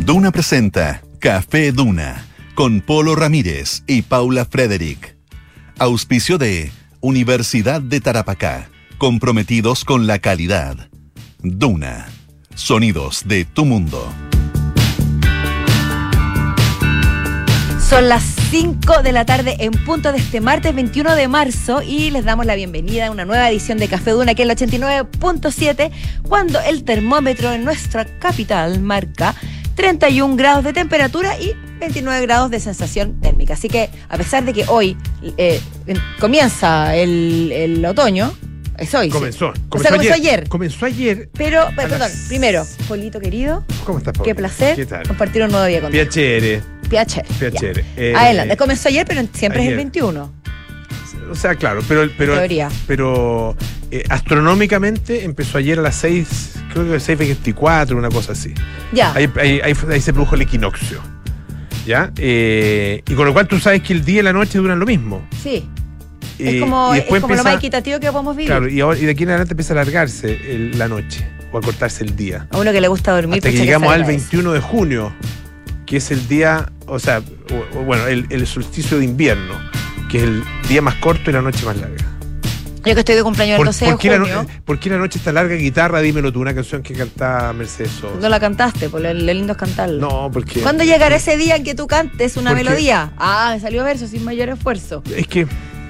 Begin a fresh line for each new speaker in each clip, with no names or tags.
Duna presenta Café Duna con Polo Ramírez y Paula Frederick. Auspicio de Universidad de Tarapacá, comprometidos con la calidad. Duna, sonidos de tu mundo.
Son las 5 de la tarde en punto de este martes 21 de marzo y les damos la bienvenida a una nueva edición de Café Duna, que es el 89.7, cuando el termómetro en nuestra capital marca 31 grados de temperatura y 29 grados de sensación térmica. Así que, a pesar de que hoy comienza el otoño, es hoy.
Comenzó
ayer.
Comenzó ayer.
Pero perdón, primero, Polito querido.
¿Cómo estás, Pablo?
Qué placer.
¿Qué tal?
Compartir un nuevo día contigo.
Piacere.
Adelante, comenzó ayer, pero siempre
ayer.
Es el 21.
O sea, claro, pero astronómicamente empezó ayer a las 6, creo que 6:24, una cosa así.
Ya.
Ahí se produjo el equinoccio. ¿Ya? Y con lo cual tú sabes que el día y la noche duran lo mismo.
Sí. Es como lo más equitativo que podemos vivir.
Claro, y de aquí en adelante empieza a alargarse la noche o a cortarse el día.
A uno que le gusta dormir.
Hasta que llegamos al 21 de junio, que es el día, el solsticio de invierno, que es el día más corto y la noche más larga.
Yo que estoy de cumpleaños el 12 de junio.
¿Por qué la noche está larga? Guitarra, dímelo tú, una canción que cantaba Mercedes Sosa.
No la cantaste, porque lo lindo es cantarla.
No, porque...
¿Cuándo llegará ese día en que tú cantes una melodía? Me salió verso sin mayor esfuerzo.
Es que...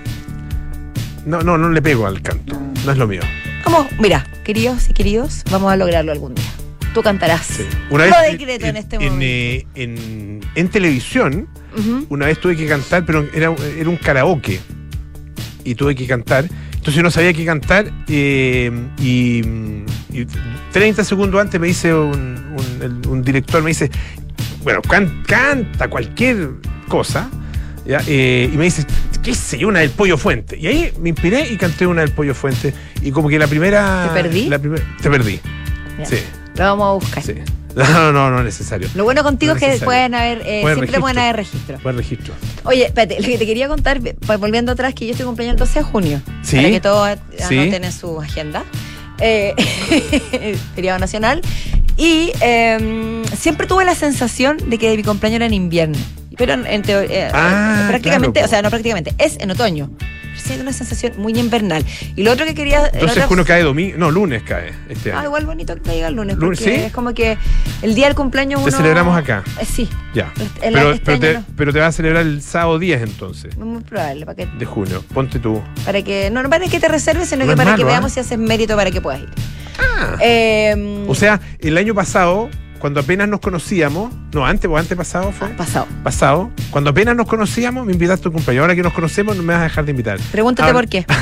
No le pego al canto, no es lo mío.
Vamos, mira, queridos, vamos a lograrlo algún día. Tú cantarás.
Sí.
Lo decreto en este momento.
En televisión, una vez tuve que cantar, pero era un karaoke. Y tuve que cantar. Entonces yo no sabía qué cantar. Y 30 segundos antes me dice un director, me dice, bueno, canta cualquier cosa. ¿Ya? Y me dice, qué sé yo, una del Pollo Fuente. Y ahí me inspiré y canté una del Pollo Fuente. Y como que la primera...
¿Te perdí?
Te perdí.
Ya.
Sí.
Lo vamos a buscar.
Sí. No es necesario.
Lo bueno contigo
no
es que pueden haber, siempre pueden haber registro.
Buen registro.
Oye, espérate, lo que te quería contar, volviendo atrás, que yo estoy cumpleaños el 12 de junio.
¿Sí?
Para que todos anoten en su agenda. Feriado nacional. Y siempre tuve la sensación de que mi cumpleaños era en invierno. Pero prácticamente,
claro.
O sea, no prácticamente, es en otoño. Siento una sensación muy invernal. Y lo otro que quería...
Entonces uno cae lunes cae este año.
Igual bonito que caiga el lunes,
¿Lunes,
porque
sí?
es como que el día del cumpleaños uno...
¿Te celebramos acá?
Sí.
Ya.
Pero
te vas a celebrar el sábado 10 entonces.
Muy probable.
De junio. Ponte tú.
Para que te reserves, sino
no
que para
malo,
que veamos si haces mérito para que puedas ir.
O sea, el año pasado, cuando apenas nos conocíamos, antepasado fue. Pasado. Cuando apenas nos conocíamos, me invitaste a tu cumpleaños. Ahora que nos conocemos, no me vas a dejar de invitar.
Pregúntate por qué.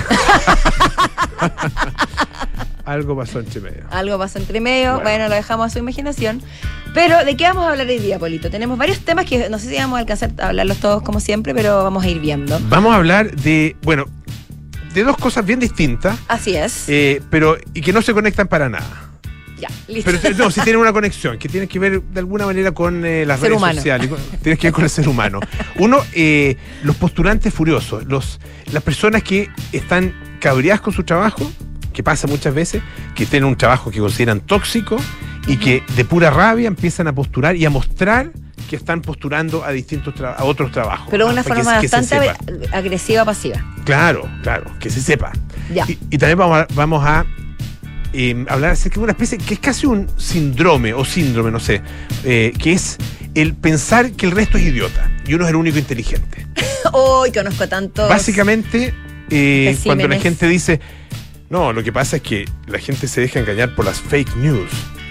Algo pasó entre medio.
Bueno, lo dejamos a su imaginación. Pero, ¿de qué vamos a hablar hoy día, Polito? Tenemos varios temas que no sé si vamos a alcanzar a hablarlos todos como siempre, pero vamos a ir viendo.
Vamos a hablar de dos cosas bien distintas.
Así es.
Y que no se conectan para nada.
Ya, listo.
Pero sí tienen una conexión que tiene que ver de alguna manera con las redes sociales. Tiene que ver con el ser humano. Uno, los postulantes furiosos, las personas que están cabreadas con su trabajo, que pasa muchas veces, que tienen un trabajo que consideran tóxico y que de pura rabia empiezan a postular y a mostrar que están posturando a otros trabajos.
Pero de una forma bastante agresiva, pasiva.
Claro, que se sepa.
Ya.
Y también vamos a hablar acerca de una especie que es casi un síndrome, no sé, que es el pensar que el resto es idiota y uno es el único inteligente.
Conozco tantos.
Básicamente, cuando la gente dice, no, lo que pasa es que la gente se deja engañar por las fake news,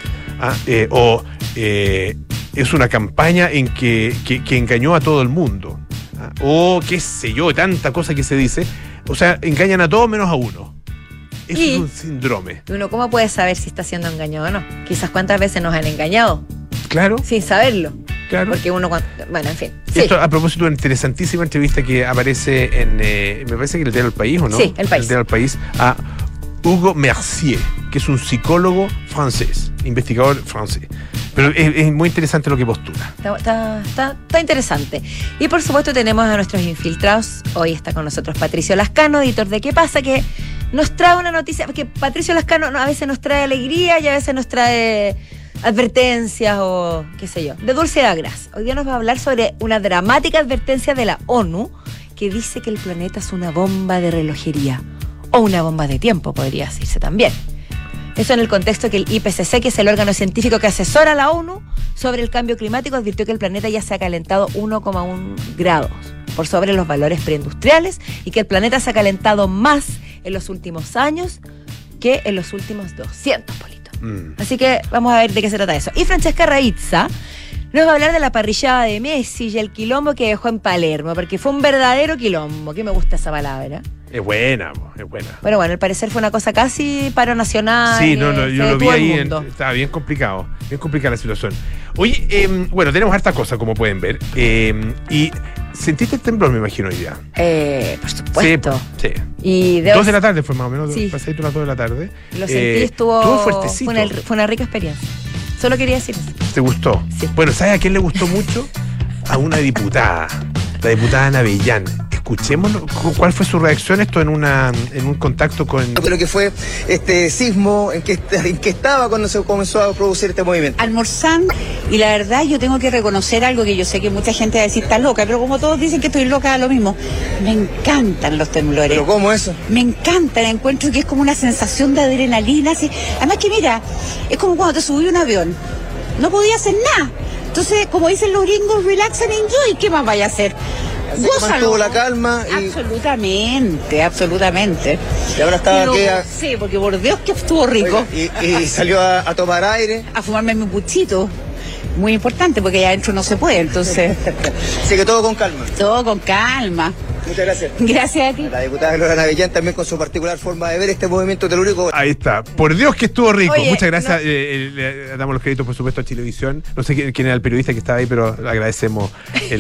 es una campaña en que engañó a todo el mundo, o qué sé yo, tanta cosa que se dice, o sea, engañan a todos menos a uno. Eso es un síndrome.
Uno, ¿cómo puede saber si está siendo engañado o no? Quizás cuántas veces nos han engañado.
Claro.
Sin saberlo.
Claro.
Porque uno, bueno, en fin.
Esto a propósito de una interesantísima entrevista que aparece en, me parece que el Diario del País, ¿o no?
Sí, El País.
El Diario del País, a Hugo Mercier, que es un psicólogo francés, investigador francés. Pero es muy interesante lo que postula.
Está interesante. Y por supuesto tenemos a nuestros infiltrados. Hoy está con nosotros Patricio Lascano, editor de ¿Qué pasa? Que nos trae una noticia, porque Patricio Lascano a veces nos trae alegría y a veces nos trae advertencias o qué sé yo, de dulce a gras. Hoy día nos va a hablar sobre una dramática advertencia de la ONU que dice que el planeta es una bomba de relojería o una bomba de tiempo, podría decirse también. Eso en el contexto que el IPCC, que es el órgano científico que asesora a la ONU sobre el cambio climático, advirtió que el planeta ya se ha calentado 1,1 grados por sobre los valores preindustriales y que el planeta se ha calentado más en los últimos años que en los últimos 200, Polito. Así que vamos a ver de qué se trata eso. Y Francesca Raizza nos va a hablar de la parrillada de Messi y el quilombo que dejó en Palermo, porque fue un verdadero quilombo, que me gusta esa palabra.
Es buena, es buena.
Bueno, al parecer fue una cosa casi paro nacional.
Sí, yo lo vi ahí, estaba bien complicada la situación. Oye, bueno, tenemos harta cosa, como pueden ver. Y ¿sentiste el temblor, me imagino, hoy día?
Por supuesto.
Sí.
Y
2 de la tarde fue más o menos,
sí.
Pasadito las 2 de la tarde.
Lo sentí, estuvo
fuertecito.
Fue una rica experiencia. Solo quería decir eso.
¿Te gustó?
Sí.
Bueno, ¿sabes a quién le gustó mucho? A una diputada, la diputada Ana Bellán. Escuchemos cuál fue su reacción esto en un contacto con...
Lo que fue este sismo en que estaba cuando se comenzó a producir este movimiento.
Almorzando, y la verdad yo tengo que reconocer algo que yo sé que mucha gente va a decir está loca, pero como todos dicen que estoy loca, lo mismo. Me encantan los temblores.
¿Pero cómo eso?
Me encantan, encuentro que es como una sensación de adrenalina. Así. Además que mira, es como cuando te subí a un avión. No podía hacer nada. Entonces, como dicen los gringos, relax and enjoy. ¿Qué más vaya a hacer?
Mantuvo la calma y...
Absolutamente.
Y ahora estaba aquí
sí, porque por Dios que estuvo rico.
Y salió a tomar aire.
A fumarme mi puchito. Muy importante, porque allá adentro no se puede, entonces...
Así que todo con calma.
Todo con calma.
Muchas gracias.
Gracias a ti.
La diputada Gloria Navellán también con su particular forma de ver este movimiento telúrico.
Ahí está. Por Dios que estuvo rico.
Oye,
muchas gracias. Le damos los créditos, por supuesto, a Chilevisión. No sé quién era el periodista que estaba ahí, pero agradecemos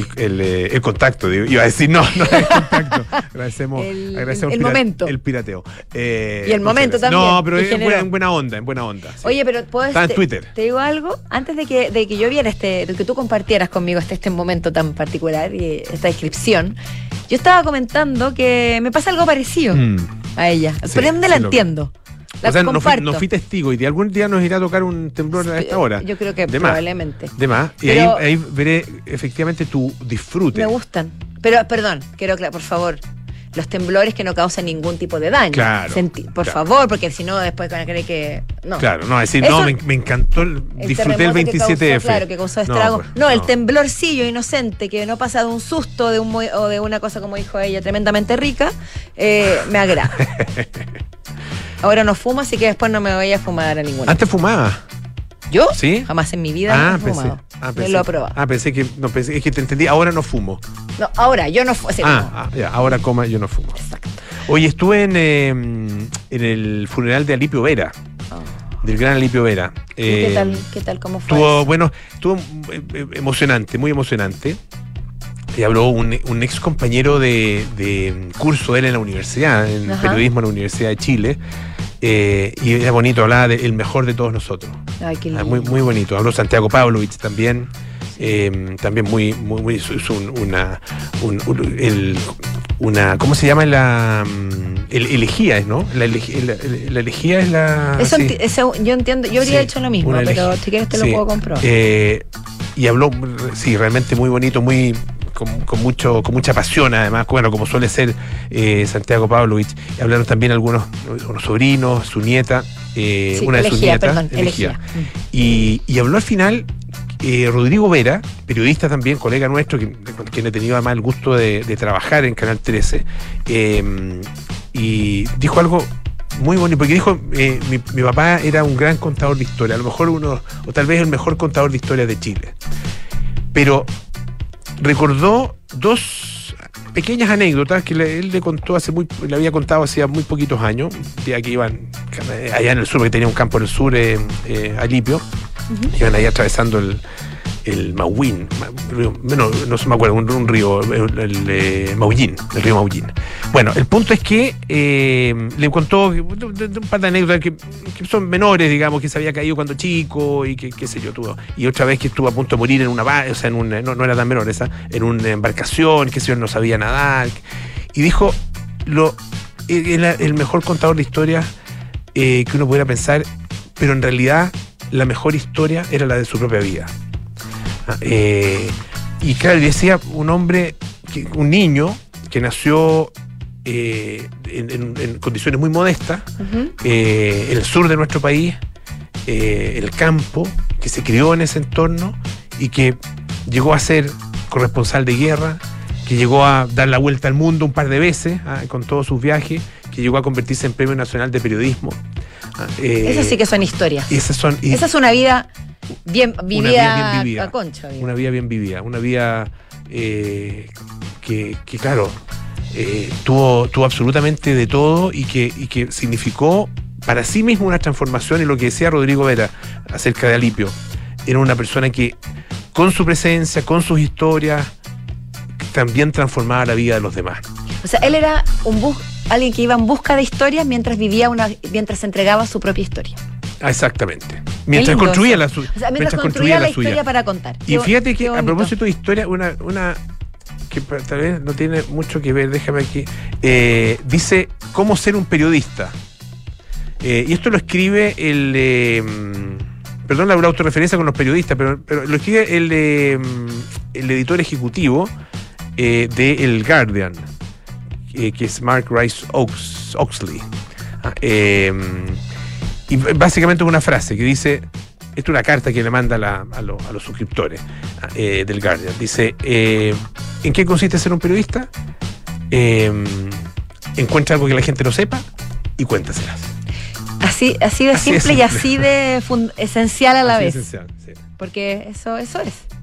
el contacto. Digo. Iba a decir, no el contacto. Agradecemos
el momento.
El pirateo.
Y el momento también.
No, pero en buena onda. Sí.
Oye, pero
está en Twitter.
Te digo algo, antes de que yo viera de que tú compartieras conmigo este momento tan particular y esta descripción, yo estaba comentando que me pasa algo parecido a ella.
Sí,
por ende la entiendo.
O sea, no fui testigo y de algún día nos irá a tocar un temblor a esta hora.
Yo creo que probablemente.
De más. Y ahí veré efectivamente tu disfrute.
Me gustan. Pero, perdón, por favor, los temblores que no causan ningún tipo de daño.
Claro.
Por favor, porque si no después van a creer que... No.
Claro, no, es decir,
eso,
me encantó, disfruté el 27F.
Claro, que causó estrago. El temblorcillo inocente que no pasa de un susto o de una cosa, como dijo ella, tremendamente rica, me agrada. Ahora no fumo, así que después no me voy a fumar a ninguna.
¿Antes fumaba?
¿Yo?
Sí.
Jamás en mi vida he fumado. Me lo he probado.
Pensé que es que te entendí. Ahora no fumo.
No, ahora yo no fumo.
Ya, ahora yo no fumo.
Exacto.
Oye, estuve en el funeral de Alipio Vera. Del gran Alipio Vera.
¿Qué tal? ¿Cómo fue?
Estuvo emocionante, muy emocionante. Y habló un ex compañero de curso de él en la universidad, en periodismo en la Universidad de Chile. Y era bonito, hablaba del mejor de todos nosotros.
Ay, qué lindo.
Muy, muy bonito. Habló Santiago Pavlovich también. También muy ¿cómo se llama elegía, ¿no? La elegía es la...
Eso yo entiendo, yo habría hecho lo mismo, pero si quieres te lo puedo comprobar.
Y habló, sí, realmente muy bonito, muy... Con mucha pasión, además, bueno, como suele ser Santiago Pavlovich. Hablaron también unos sobrinos, su nieta, una de sus nietas, Elegía. Y habló al final Rodrigo Vera, periodista también, colega nuestro, con quien he tenido además el gusto de trabajar en Canal 13, y dijo algo muy bonito, porque dijo, mi papá era un gran contador de historia, a lo mejor o tal vez el mejor contador de historia de Chile, pero recordó 2 pequeñas anécdotas que él le había contado hacía muy poquitos años, ya que iban allá en el sur, porque tenía un campo en el sur, Alipio, iban ahí atravesando el Maullín, no se me acuerdo, un río, el Maullín, el río Maullín. Bueno, el punto es que le contó un par de anécdotas que son menores, digamos, que se había caído cuando chico y que qué sé yo, y otra vez que estuvo a punto de morir en una no era tan menor esa, en una embarcación, que sé yo, no sabía nadar, y dijo el mejor contador de historias que uno pudiera pensar, pero en realidad la mejor historia era la de su propia vida. Y claro, decía un niño que nació en condiciones muy modestas, en el sur de nuestro país, el campo, que se crió en ese entorno y que llegó a ser corresponsal de guerra, que llegó a dar la vuelta al mundo un par de veces con todos sus viajes, que llegó a convertirse en Premio Nacional de Periodismo.
Esas sí que son historias.
Esa
es una vida bien vivida, a Concha.
Una vida bien vivida, una vida que claro, tuvo absolutamente de todo y que significó para sí mismo una transformación. Y lo que decía Rodrigo Vera acerca de Alipio, era una persona que con su presencia, con sus historias, también transformaba la vida de los demás.
O sea, él era alguien que iba en busca de historias mientras entregaba su propia historia.
Exactamente. Mientras construía la suya.
Mientras construía la historia para contar.
Y fíjate que a propósito de historia, una que tal vez no tiene mucho que ver, déjame aquí, dice cómo ser un periodista. Y esto lo escribe perdón la autorreferencia con los periodistas, pero lo escribe el editor ejecutivo de El Guardian, que es Mark Rice Oxley. Y básicamente una frase que dice, esta es una carta que le manda a los suscriptores del Guardian. Dice, ¿en qué consiste ser un periodista? Encuentra algo que la gente no sepa y cuéntaselas.
Así de simple y así de esencial a la vez.
Esencial, sí.
Porque eso es.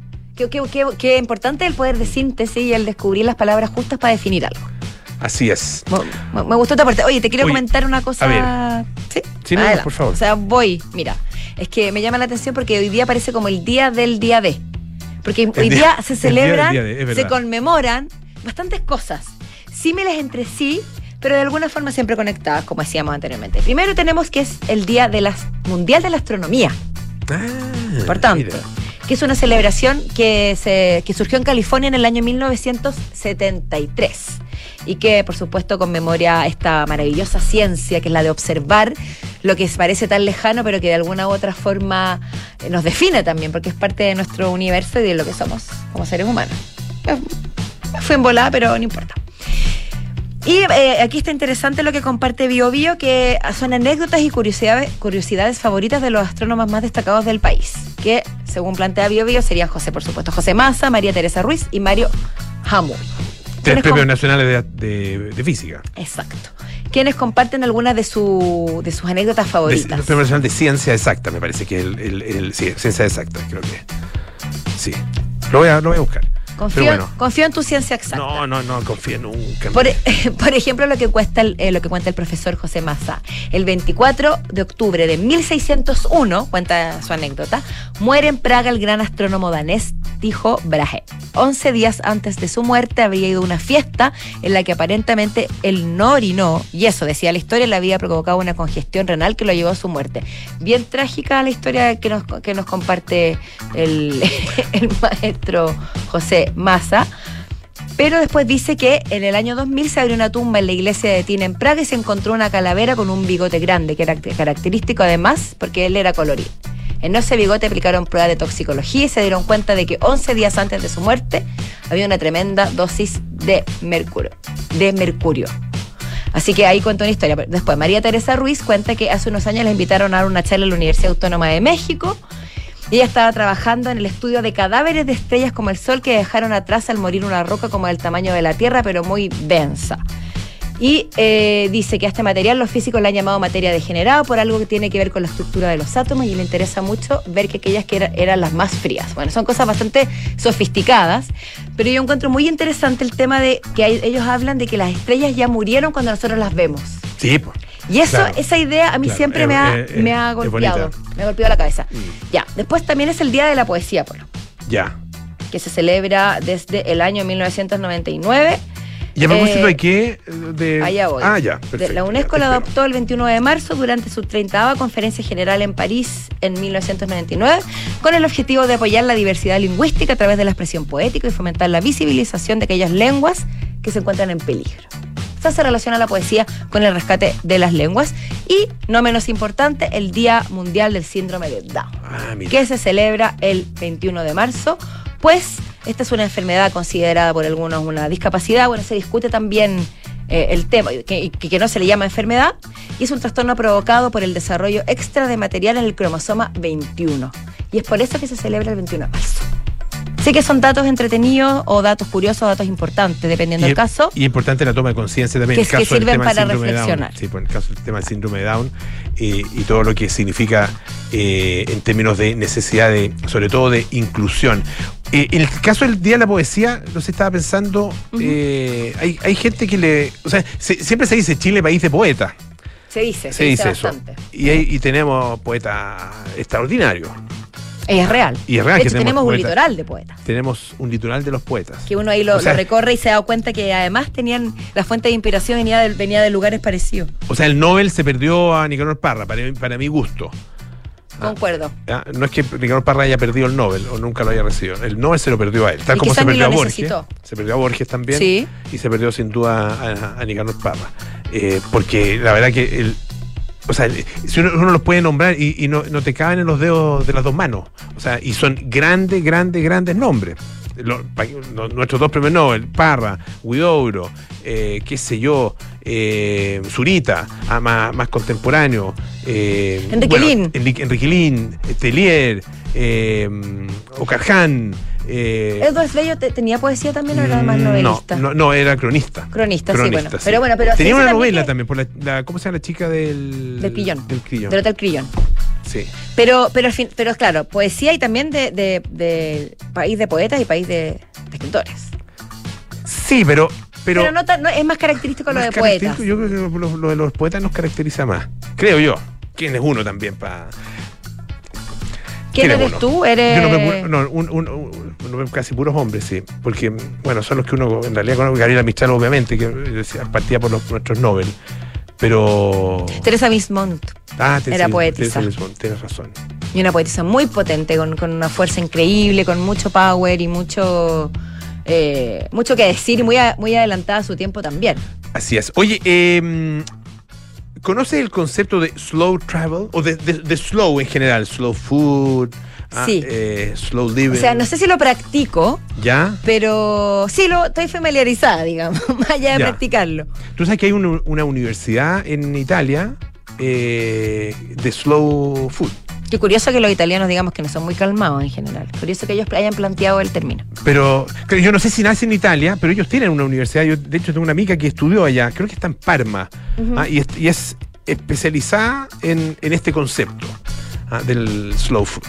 Qué importante el poder de síntesis y el descubrir las palabras justas para definir algo.
Así es.
Me gustó esta parte. Oye, te quiero comentar una cosa.
A ver.
¿Sí?
Sí, no, por favor.
O sea, mira, es que me llama la atención porque hoy día parece como el día del día de. Porque hoy día se celebran, se conmemoran bastantes cosas, símiles entre sí, pero de alguna forma siempre conectadas, como decíamos anteriormente. Primero tenemos que es el Día Mundial de la Astronomía. Importante. Mira. Que es una celebración que surgió en California en el año 1973 y que, por supuesto, conmemora esta maravillosa ciencia que es la de observar lo que parece tan lejano, pero que de alguna u otra forma nos define también, porque es parte de nuestro universo y de lo que somos como seres humanos. Fue en volada, pero no importa. Y aquí está interesante lo que comparte BioBio, que son anécdotas y curiosidades favoritas de los astrónomos más destacados del país, que según plantea BioBio serían por supuesto José Massa, María Teresa Ruiz y Mario Hamul.
3 premios nacionales de física.
Exacto. Quienes comparten algunas de sus anécdotas favoritas.
El premio nacional de ciencia exacta, me parece que sí, ciencia exacta, creo que sí. Lo voy a buscar.
Confío en tu ciencia exacta.
No confío nunca.
Por ejemplo, lo que cuenta el profesor José Massa. El 24 de octubre de 1601, cuenta su anécdota, muere en Praga el gran astrónomo danés Tycho Brahe. 11 días antes de su muerte había ido a una fiesta en la que aparentemente él no orinó, y eso, decía la historia, le había provocado una congestión renal que lo llevó a su muerte. Bien trágica la historia que nos comparte el maestro José Massa, pero después dice que en el año 2000 se abrió una tumba en la iglesia de Tina en Praga y se encontró una calavera con un bigote grande, que era característico además porque él era colorido. En ese bigote aplicaron pruebas de toxicología y se dieron cuenta de que 11 días antes de su muerte había una tremenda dosis de mercurio. Así que ahí cuento una historia. Después María Teresa Ruiz cuenta que hace unos años la invitaron a dar una charla en la Universidad Autónoma de México. Ella estaba trabajando en el estudio de cadáveres de estrellas como el Sol que dejaron atrás al morir una roca como del tamaño de la Tierra, pero muy densa. Y dice que a este material los físicos le han llamado materia degenerada por algo que tiene que ver con la estructura de los átomos, y le interesa mucho ver que aquellas que eran las más frías. Bueno, son cosas bastante sofisticadas, pero yo encuentro muy interesante el tema de que ellos hablan de que las estrellas ya murieron cuando nosotros las vemos.
Sí, pues.
Y eso, claro, esa idea a mí siempre me ha golpeado. Me ha golpeado la cabeza. Ya, después también es el Día de la Poesía, Polo.
Ya.
Que se celebra desde el año 1999.
¿Y a propósito de qué?
Allá voy.
Ya, perfecto.
La UNESCO la adoptó el 21 de marzo durante su 30ª Conferencia General en París en 1999, con el objetivo de apoyar la diversidad lingüística a través de la expresión poética y fomentar la visibilización de aquellas lenguas que se encuentran en peligro. esta se relaciona la poesía con el rescate de las lenguas. Y, no menos importante, el Día Mundial del Síndrome de Down, que se celebra el 21 de marzo, pues esta es una enfermedad considerada por algunos una discapacidad. Bueno, se discute también el tema, que no se le llama enfermedad, y es un trastorno provocado por el desarrollo extra de material en el cromosoma 21. Y es por eso que se celebra el 21 de marzo. Sé que son datos entretenidos o datos curiosos o datos importantes, dependiendo del caso.
Y importante la toma de conciencia también.
Que sirven para reflexionar.
Sí, por el caso del tema del síndrome de Down y todo lo que significa en términos de necesidad de, sobre todo de inclusión. En el caso del Día de la Poesía, no se estaba pensando, hay gente que o sea, siempre se dice Chile país de poetas.
Se dice eso. Bastante.
Y tenemos poetas extraordinarios.
Es real.
Y es real.
De hecho, tenemos un litoral de poetas.
Tenemos un litoral de los poetas.
Que uno ahí lo recorre y se da cuenta que además tenían la fuente de inspiración venía de lugares parecidos.
O sea, el Nobel se perdió a Nicanor Parra, para mi gusto.
Concuerdo.
No es que Nicanor Parra haya perdido el Nobel o nunca lo haya recibido. El Nobel se lo perdió a él. Tal como se perdió a Borges. Se perdió a Borges también.
Sí.
Y se perdió sin duda a Nicanor Parra. Porque la verdad que o sea, si uno los puede nombrar y no te caben en los dedos de las dos manos. O sea, y son grandes nombres. Nuestros dos premios Nobel, Parra, Huidobro, qué sé yo, Zurita, más contemporáneo.
Enrique Lin.
Enrique Lin, Tellier, Ocarján.
Edward Sleyo tenía poesía también, o era más novelista.
No, era cronista.
Cronista, sí, bueno. Sí. Pero
tenía una novela también por ¿cómo se llama la chica del
Crillon?
Del Crillon.
Del Hotel Crillon.
Sí.
Pero claro, poesía y también de país de poetas y país de escritores.
Sí, pero
no es más característico lo de poetas.
Yo creo que lo de los poetas nos caracteriza más. Creo yo. ¿Quién es uno también para...?
¿Quién eres tú?
Casi puros hombres, sí. Porque, bueno, son los que uno en realidad conoce. Gabriela Mistral, obviamente, que partía por nuestros Nobel. Pero...
Teresa Bismont era poetisa.
Teresa Bismont, tienes razón.
Y una poetisa muy potente, con una fuerza increíble, con mucho power y mucho que decir, y muy adelantada a su tiempo también.
Así es. Oye, ¿conoces el concepto de slow travel? O de slow en general, slow food,
sí.
Slow living.
O sea, no sé si lo practico,
¿ya?
Pero sí estoy familiarizada, digamos, más allá de practicarlo.
Tú sabes que hay una universidad en Italia de slow food.
Qué curioso que los italianos, digamos, que no son muy calmados en general. Curioso que ellos hayan planteado el término.
Pero yo no sé si nace en Italia, pero ellos tienen una universidad. Yo, de hecho, tengo una amiga que estudió allá, creo que está en Parma, y es especializada en este concepto del slow food.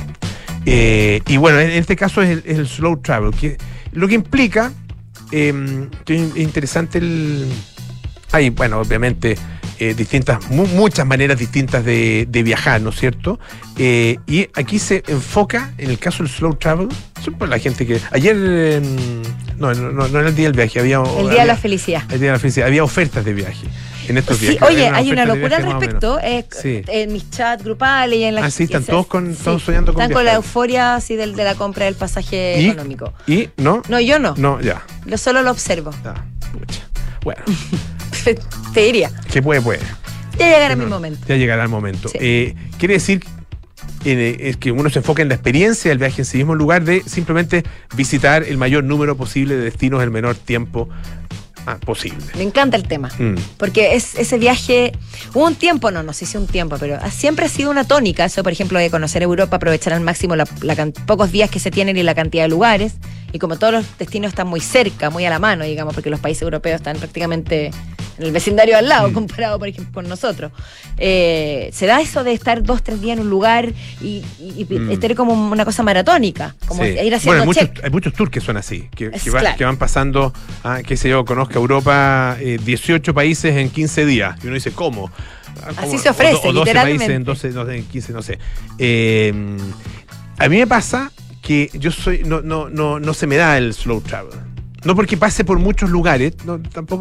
Y bueno, en este caso es el slow travel, lo que implica, que es interesante hay, bueno, obviamente, muchas maneras distintas de viajar, ¿no es cierto? Y aquí se enfoca, en el caso del slow travel, por la gente que... Ayer, no era el día del viaje, había...
El día de la felicidad.
El día de la felicidad, había ofertas de viaje en estos días.
Sí, oye, hay una locura al respecto. En mis chats grupales y en las...
sí, están todos soñando con
están
viajar.
con la euforia así de la compra del pasaje económico.
¿Y? ¿No?
No, yo no.
No, ya.
Solo lo observo.
Pucha. Bueno.
Te diría.
Que puede.
Ya llegará mi momento.
Ya llegará el momento.
Sí.
Quiere decir es que uno se enfoca en la experiencia del viaje en sí mismo, en lugar de simplemente visitar el mayor número posible de destinos en el menor tiempo posible.
Me encanta el tema, porque ese viaje, hubo un tiempo, no sé si un tiempo, pero siempre ha sido una tónica, eso por ejemplo de conocer Europa, aprovechar al máximo pocos días que se tienen y la cantidad de lugares, y como todos los destinos están muy cerca, muy a la mano, digamos, porque los países europeos están prácticamente en el vecindario al lado, comparado por ejemplo con nosotros, se da eso de estar 2-3 días en un lugar y tener como una cosa maratónica, como ir haciendo
hay muchos tours que son así, que van pasando, qué sé yo, conozca Europa, 18 países en 15 días, y uno dice, ¿cómo?
Así se ofrece,
o 12
literalmente.
países en 15, no sé. A mí me pasa que yo no se me da el slow travel. No porque pase por muchos lugares, tampoco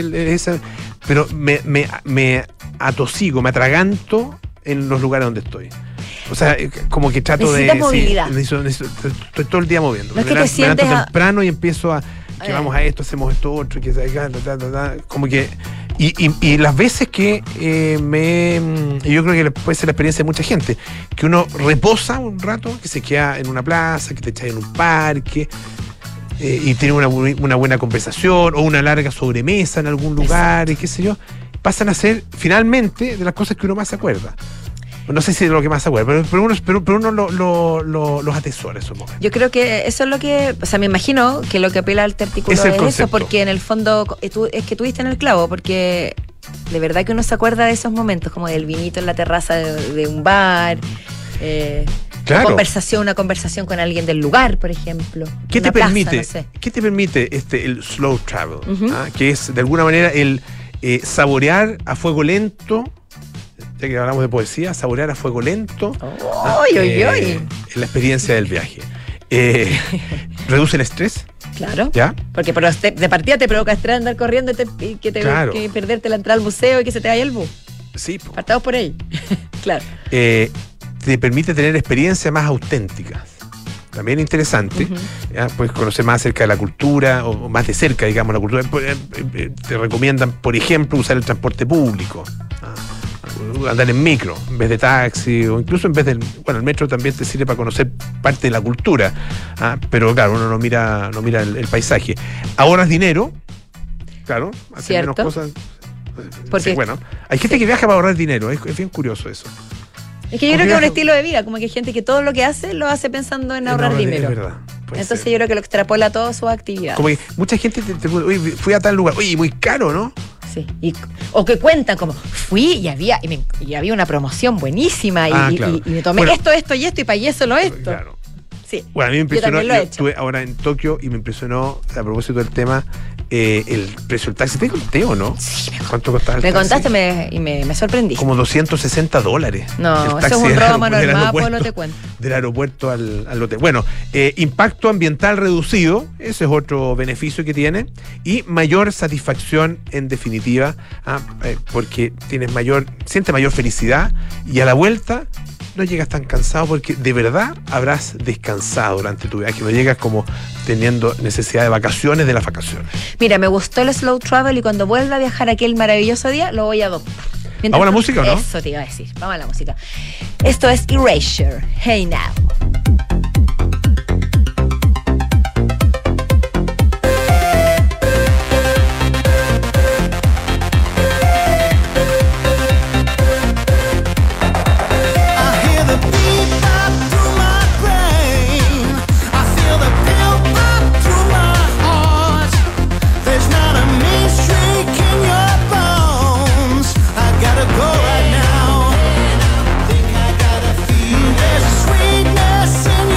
pero me atosigo, me atraganto en los lugares donde estoy. O sea, como que trato
necesitas movilidad.
Estoy todo el día moviendo.
No es que
me
te sientes
levanto temprano y empiezo que vamos a esto, hacemos esto otro, como que Y las veces que yo creo que puede ser la experiencia de mucha gente, que uno reposa un rato, que se queda en una plaza, que te echas en un parque, y tiene una buena conversación, o una larga sobremesa en algún lugar, y qué sé yo, pasan a ser finalmente de las cosas que uno más se acuerda. No sé si es lo que más se acuerda, pero uno los atesora esos momentos.
Yo creo que eso es lo que, o sea, me imagino que lo que apela al artículo es eso, porque en el fondo es que tú diste en el clavo, porque de verdad que uno se acuerda de esos momentos, como del vinito en la terraza de un bar,
claro.
Una conversación con alguien del lugar, por ejemplo.
¿Qué te permite el slow travel? Que es de alguna manera el saborear a fuego lento. Ya que hablamos de poesía, saborear a fuego lento en la experiencia del viaje. Reduce el estrés.
Claro.
¿Ya?
Porque de partida te provoca estrés andar corriendo y que perderte la entrada al museo y que se te vaya el bus.
Sí.
Partamos por ahí. Claro.
Te permite tener experiencias más auténticas. También interesante. ¿Ya? Puedes conocer más acerca de la cultura, o más de cerca, digamos, la cultura. Te recomiendan, por ejemplo, usar el transporte público. Andar en micro en vez de taxi, o incluso en vez del... Bueno, el metro también te sirve para conocer parte de la cultura, pero claro, uno no mira el paisaje. Ahorras dinero, claro, hace menos cosas.
Porque,
sí, bueno, hay gente que viaja para ahorrar dinero, es bien curioso eso.
Es que yo creo que es un estilo de vida, como que hay gente que todo lo que hace lo hace pensando en ahorrar dinero.
Es verdad.
Entonces yo creo que lo extrapola a todas sus actividades.
Como que mucha gente oye, fui a tal lugar, oye, muy caro, ¿no?
Sí. O que cuentan como, fui y había una promoción buenísima
claro.
y me tomé esto y pagué solo esto.
Claro.
Sí.
Bueno, a mí me impresionó,
yo
estuve ahora en Tokio y me impresionó, a propósito del tema, el precio del taxi. ¿Te conté o no?
Sí,
¿Cuánto costaba el taxi?
Me contaste y me sorprendí.
Como $260.
No, eso es un robo a mano armada, Polo, te cuento.
Del aeropuerto al hotel. Bueno, impacto ambiental reducido, ese es otro beneficio que tiene, y mayor satisfacción en definitiva, porque sientes mayor felicidad, y a la vuelta no llegas tan cansado, porque de verdad habrás descansado durante tu viaje, no llegas como teniendo necesidad de vacaciones de las vacaciones.
Mira, me gustó el slow travel y cuando vuelva a viajar aquel maravilloso día lo voy a adoptar.
¿Vamos a la música o no?
Eso te iba a decir, vamos a la música. Esto es Erasure, Hey Now.
Sweetness in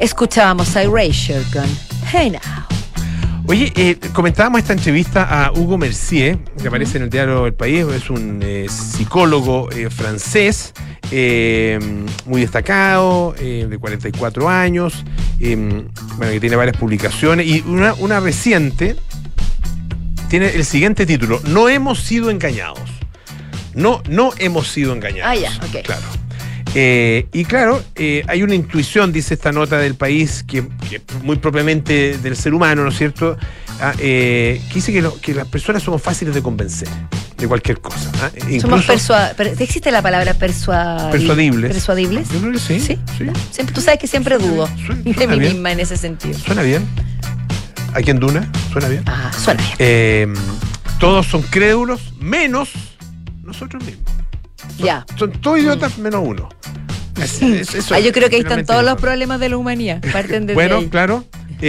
Escuchábamos a Erasure con Hey Now.
Oye, comentábamos esta entrevista a Hugo Mercier, que aparece en el diario El País. Es un psicólogo francés, muy destacado, de 44 años, que tiene varias publicaciones, y una reciente tiene el siguiente título: No hemos sido engañados. No hemos sido engañados.
Ah, ya, ok.
Claro. Y claro, hay una intuición, dice esta nota del País, que muy propiamente del ser humano, ¿no es cierto? Que dice que las personas somos fáciles de convencer de cualquier cosa.
Somos ¿existe la palabra persuadibles? ¿Persuadibles?
Yo creo que sí.
¿Sí? Siempre, tú sabes que siempre dudo de mí misma en ese sentido.
Suena bien. ¿Aquí en Duna? ¿Suena bien?
Ah, suena bien.
Todos son crédulos, menos nosotros mismos. Son todos idiotas menos uno. Eso
yo creo que ahí están todos los problemas de la humanidad. Parten desde
bueno,
ahí.
Claro.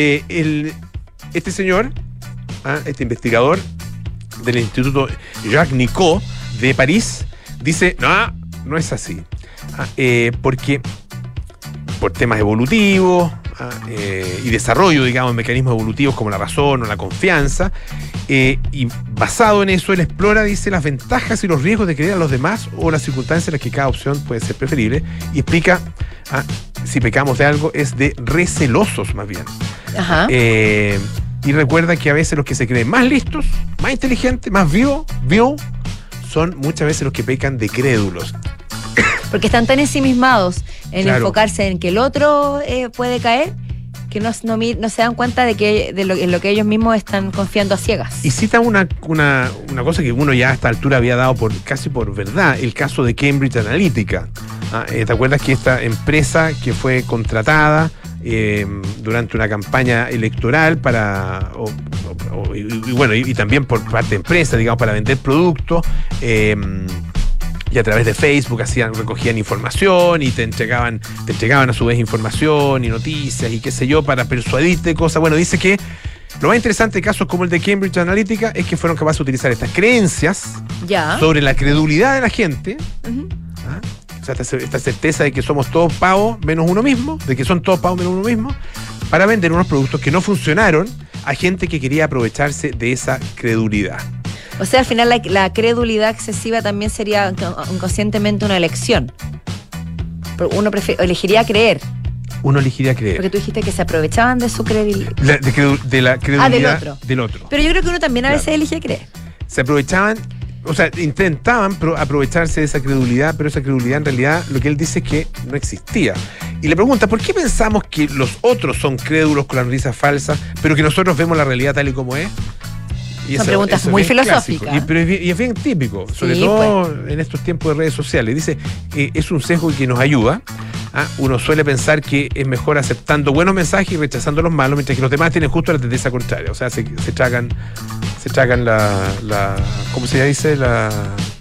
Este señor, este investigador del Instituto Jacques Nicot de París, dice: no es así. Porque por temas evolutivos y desarrollo, digamos, mecanismos evolutivos como la razón o la confianza, y basado en eso, él explora, dice, las ventajas y los riesgos de creer a los demás o las circunstancias en las que cada opción puede ser preferible, y explica si pecamos de algo es de recelosos más bien.
Ajá.
Y recuerda que a veces los que se creen más listos, más inteligentes, más vivos, son muchas veces los que pecan de crédulos.
Porque están tan ensimismados en enfocarse en que el otro puede caer, que no se dan cuenta en lo que ellos mismos están confiando a ciegas.
Y cita una cosa que uno ya a esta altura había dado casi por verdad: el caso de Cambridge Analytica. ¿Te acuerdas que esta empresa que fue contratada durante una campaña electoral y también por parte de empresas, digamos, para vender productos, y a través de Facebook recogían información y te entregaban a su vez información y noticias y qué sé yo, para persuadirte cosas? Bueno, dice que lo más interesante de casos como el de Cambridge Analytica es que fueron capaces de utilizar estas creencias sobre la credulidad de la gente, o sea, esta certeza de que somos todos pavos menos uno mismo, de que son todos pavos menos uno mismo, para vender unos productos que no funcionaron a gente que quería aprovecharse de esa credulidad.
O sea, al final la credulidad excesiva también sería inconscientemente una elección. Uno elegiría creer.
Uno elegiría creer.
Porque tú dijiste que se aprovechaban de su credibilidad.
De la credulidad del otro.
Pero yo creo que uno también a veces elige creer.
Se aprovechaban, o sea, intentaban aprovecharse de esa credulidad, pero esa credulidad en realidad lo que él dice es que no existía. Y le pregunta: ¿por qué pensamos que los otros son crédulos con la sonrisa falsa, pero que nosotros vemos la realidad tal y como es?
Son preguntas muy filosóficas.
Y es bien típico, sobre todo en estos tiempos de redes sociales. Dice que es un sesgo que nos ayuda. Uno suele pensar que es mejor aceptando buenos mensajes y rechazando los malos, mientras que los demás tienen justo la tendencia contraria. O sea, se tragan la ¿cómo se dice? Va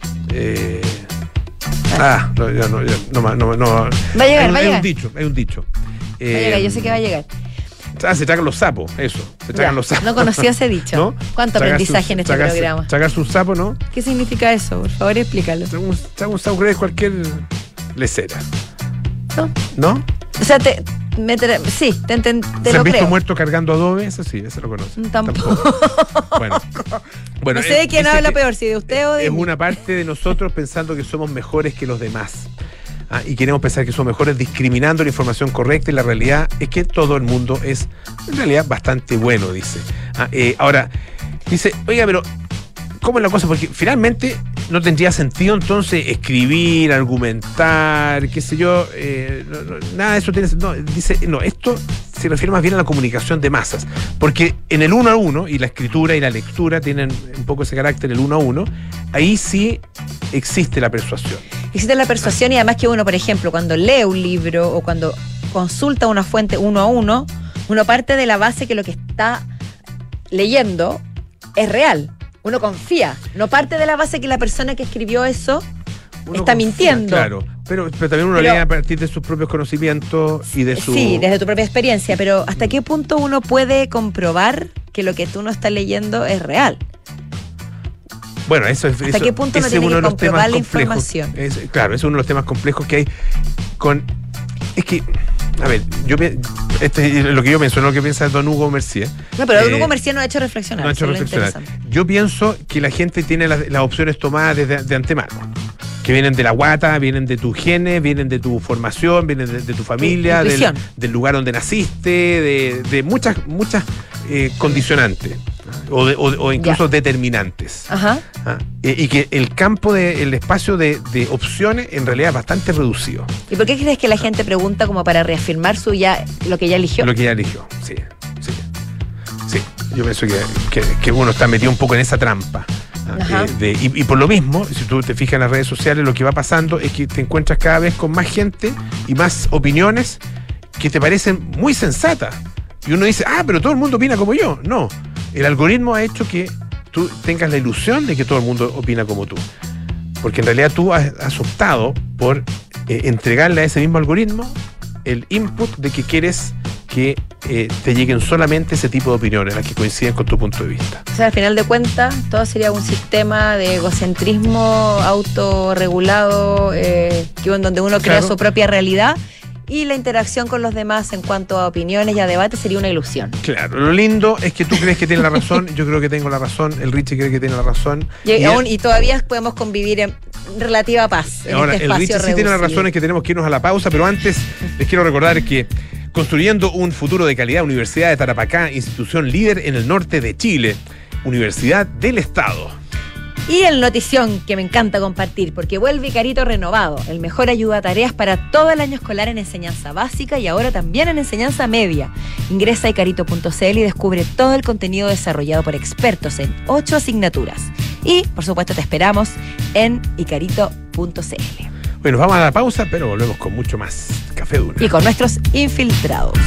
a llegar,
hay
un dicho.
Va a llegar, yo sé que va a llegar.
Se tragan los sapos, eso. Se tragan los sapos.
No conocía ese dicho. ¿No? ¿Cuánto aprendizaje en este programa?
Tragarse un sapo, ¿no?
¿Qué significa eso? Por favor, explícalo.
Tragar un sapo, creo que es cualquier lecera. ¿No?
O sea, sí, te lo creo.
¿Se han visto muertos cargando adobe? Eso sí, eso lo conocen.
Tampoco. Bueno, no sé de quién habla peor, si de usted o de mí.
Es una parte de nosotros pensando que somos mejores que los demás. Y queremos pensar que somos mejores discriminando la información correcta, y la realidad es que todo el mundo es en realidad bastante bueno, dice. Ahora, dice, oiga, pero ¿cómo es la cosa? Porque finalmente no tendría sentido entonces escribir, argumentar, qué sé yo, nada de eso tiene sentido. Dice, esto se refiere más bien a la comunicación de masas, porque en el uno a uno, y la escritura y la lectura tienen un poco ese carácter, el uno a uno, ahí sí existe la persuasión.
Existe la persuasión, y además que uno, por ejemplo, cuando lee un libro o cuando consulta una fuente uno a uno, uno parte de la base que lo que está leyendo es real. Uno confía, no parte de la base que la persona que escribió eso está mintiendo.
Claro, pero también uno lee a partir de sus propios conocimientos y de su...
Sí, desde tu propia experiencia, pero ¿hasta qué punto uno puede comprobar que lo que tú no estás leyendo es real?
Bueno, ¿Hasta
qué punto uno tiene que comprobar la información?
Claro, es uno de los temas complejos que hay con... Es que, a ver, yo este es lo que yo pienso, no lo que piensa don Hugo Mercier.
No, pero don Hugo Mercier nos ha hecho reflexionar.
No ha hecho reflexionar. Yo pienso que la gente tiene las opciones tomadas de antemano, que vienen de la guata, vienen de tus genes, vienen de tu formación, vienen de tu familia, del lugar donde naciste, de muchas condicionantes o incluso determinantes.
Ajá.
Y que el espacio de opciones en realidad es bastante reducido.
¿Y por qué crees que la gente pregunta como para reafirmar lo que ya eligió?
Lo que ya eligió, sí. Yo pienso que uno está metido un poco en esa trampa. Y por lo mismo, si tú te fijas en las redes sociales, lo que va pasando es que te encuentras cada vez con más gente y más opiniones que te parecen muy sensatas. Y uno dice, pero todo el mundo opina como yo. No, el algoritmo ha hecho que tú tengas la ilusión de que todo el mundo opina como tú. Porque en realidad tú has optado por entregarle a ese mismo algoritmo el input de que quieres que te lleguen solamente ese tipo de opiniones, las que coinciden con tu punto de vista.
O sea, al final de cuentas, todo sería un sistema de egocentrismo autorregulado, donde uno crea su propia realidad, y la interacción con los demás en cuanto a opiniones y a debates sería una ilusión.
Claro, lo lindo es que tú crees que tienes la razón, yo creo que tengo la razón, el Richie cree que tiene la razón.
Y todavía podemos convivir en relativa paz en
ahora,
este espacio
el Richie sí tiene la razón, es que tenemos que irnos a la pausa, pero antes les quiero recordar que construyendo un futuro de calidad, Universidad de Tarapacá, institución líder en el norte de Chile, Universidad del Estado.
Y el notición que me encanta compartir, porque vuelve Icarito renovado, el mejor ayuda a tareas para todo el año escolar en enseñanza básica y ahora también en enseñanza media. Ingresa a icarito.cl y descubre todo el contenido desarrollado por expertos en 8 asignaturas. Y, por supuesto, te esperamos en icarito.cl.
Bueno, vamos a la pausa, pero volvemos con mucho más Café Duna.
Y con nuestros infiltrados.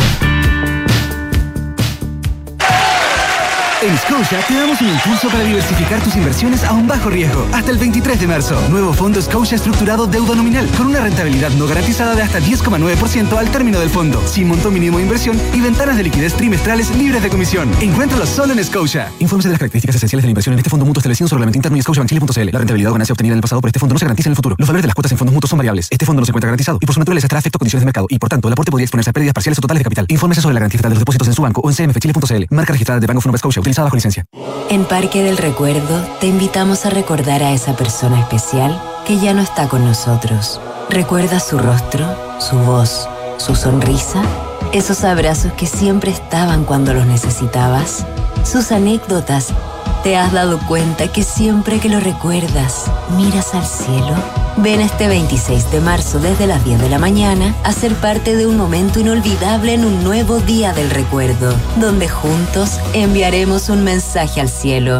En Scotia te damos un impulso para diversificar tus inversiones a un bajo riesgo. Hasta el 23 de marzo. Nuevo fondo Scotia estructurado deuda nominal con una rentabilidad no garantizada de hasta 10,9% al término del fondo, sin monto mínimo de inversión y ventanas de liquidez trimestrales libres de comisión. Encuéntralo solo en Scotia. Infórmese de las características esenciales de la inversión en este fondo mutuo establecido en su reglamento interno y scotiabankchile.cl. La rentabilidad o ganancia obtenida en el pasado por este fondo no se garantiza en el futuro. Los valores de las cuotas en fondos mutuos son variables. Este fondo no se encuentra garantizado y por su naturaleza estará afecto a condiciones de mercado y por tanto el aporte podría exponerse a pérdidas parciales o totales de capital. Infórmese sobre la garantía estatal de los depósitos en su banco o en cmfchile.cl. Marca registrada de Bank of Nova Scotia utilizada bajo licencia.
En Parque del Recuerdo te invitamos a recordar a esa persona especial que ya no está con nosotros. ¿Recuerdas su rostro, su voz, su sonrisa? Esos abrazos que siempre estaban cuando los necesitabas. Sus anécdotas. ¿Te has dado cuenta que siempre que lo recuerdas, miras al cielo? Ven este 26 de marzo desde las 10 de la mañana a ser parte de un momento inolvidable en un nuevo Día del Recuerdo, donde juntos enviaremos un mensaje al cielo.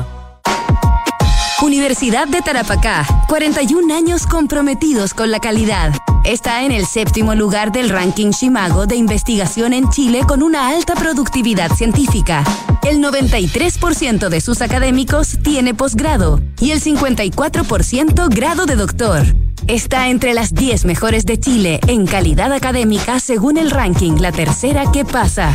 Universidad de Tarapacá, 41 años comprometidos con la calidad. Está en el 7º lugar del ranking Shimago de investigación en Chile con una alta productividad científica. El 93% de sus académicos tiene posgrado y el 54% grado de doctor. Está entre las 10 mejores de Chile en calidad académica según el ranking La Tercera que pasa.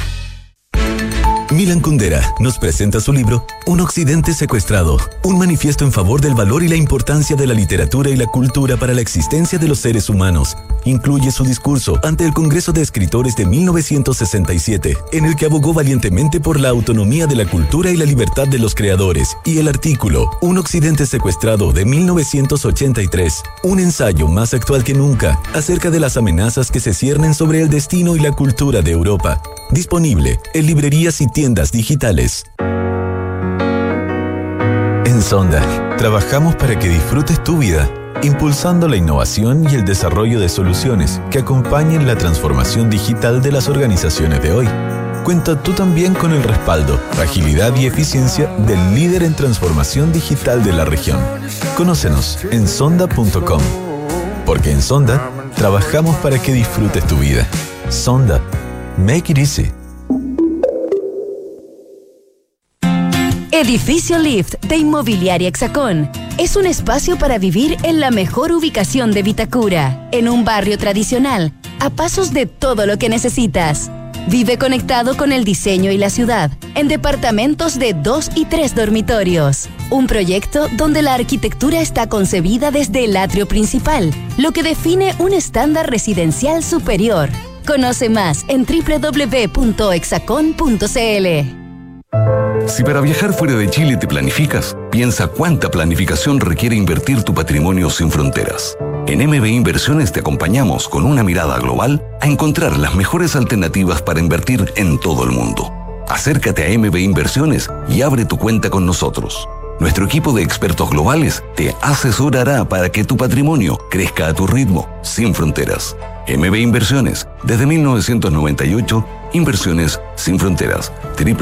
Milan Kundera nos presenta su libro Un Occidente Secuestrado, un manifiesto en favor del valor y la importancia de la literatura y la cultura para la existencia de los seres humanos. Incluye su discurso ante el Congreso de Escritores de 1967, en el que abogó valientemente por la autonomía de la cultura y la libertad de los creadores, y el artículo Un Occidente Secuestrado de 1983, un ensayo más actual que nunca acerca de las amenazas que se ciernen sobre el destino y la cultura de Europa. Disponible en librerías y tiendas digitales. En Sonda, trabajamos para que disfrutes tu vida, impulsando la innovación y el desarrollo de soluciones que acompañen la transformación digital de las organizaciones de hoy. Cuenta tú también con el respaldo, agilidad y eficiencia del líder en transformación digital de la región. Conócenos en sonda.com. Porque en Sonda, trabajamos para que disfrutes tu vida. Sonda. Make it easy.
Edificio Lift de Inmobiliaria Hexacón. Es un espacio para vivir en la mejor ubicación de Vitacura, en un barrio tradicional, a pasos de todo lo que necesitas. Vive conectado con el diseño y la ciudad, en departamentos de 2 y 3 dormitorios. Un proyecto donde la arquitectura está concebida desde el atrio principal, lo que define un estándar residencial superior. Conoce más en www.hexacon.cl.
Si para viajar fuera de Chile te planificas, piensa cuánta planificación requiere invertir tu patrimonio sin fronteras. En MB Inversiones te acompañamos con una mirada global a encontrar las mejores alternativas para invertir en todo el mundo. Acércate a MB Inversiones y abre tu cuenta con nosotros. Nuestro equipo de expertos globales te asesorará para que tu patrimonio crezca a tu ritmo, sin fronteras. MB Inversiones, desde 1998, inversiones sin fronteras.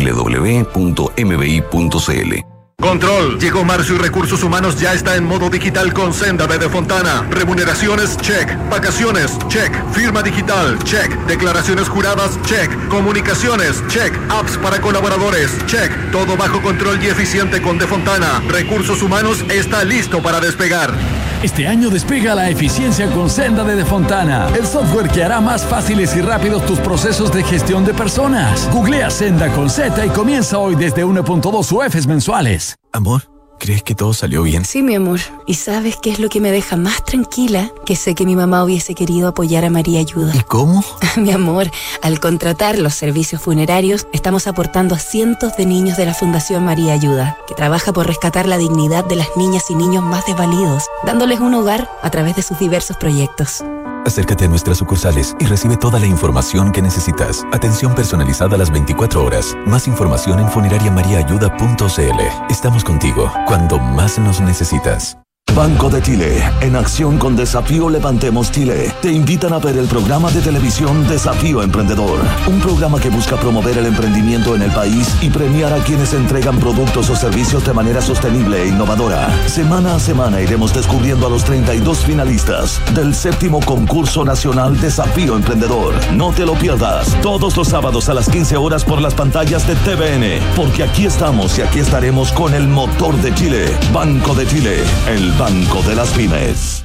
www.mbi.cl.
Control. Llegó marzo y Recursos Humanos ya está en modo digital con Senda de Fontana. Remuneraciones, check. Vacaciones, check. Firma digital, check. Declaraciones juradas, check. Comunicaciones, check. Apps para colaboradores, check. Todo bajo control y eficiente con De Fontana. Recursos Humanos está listo para despegar.
Este año despega la eficiencia con Senda de Fontana, el software que hará más fáciles y rápidos tus procesos de gestión de personas. Googlea Senda con Z y comienza hoy desde 1.2 UFs mensuales.
Amor, ¿crees que todo salió bien?
Sí, mi amor. ¿Y sabes qué es lo que me deja más tranquila? Que sé que mi mamá hubiese querido apoyar a María Ayuda.
¿Y cómo?
Mi amor, al contratar los servicios funerarios, estamos aportando a cientos de niños de la Fundación María Ayuda, que trabaja por rescatar la dignidad de las niñas y niños más desvalidos, dándoles un hogar a través de sus diversos proyectos.
Acércate a nuestras sucursales y recibe toda la información que necesitas. Atención personalizada a las 24 horas. Más información en funerariamariaayuda.cl. Estamos contigo cuando más nos necesitas.
Banco de Chile, en acción con Desafío Levantemos Chile, te invitan a ver el programa de televisión Desafío Emprendedor, un programa que busca promover el emprendimiento en el país y premiar a quienes entregan productos o servicios de manera sostenible e innovadora. Semana a semana iremos descubriendo a los 32 finalistas del 7º concurso nacional Desafío Emprendedor. No te lo pierdas, todos los sábados a las 15 horas por las pantallas de TVN, porque aquí estamos y aquí estaremos con el motor de Chile, Banco de Chile, el Banco de las Pymes.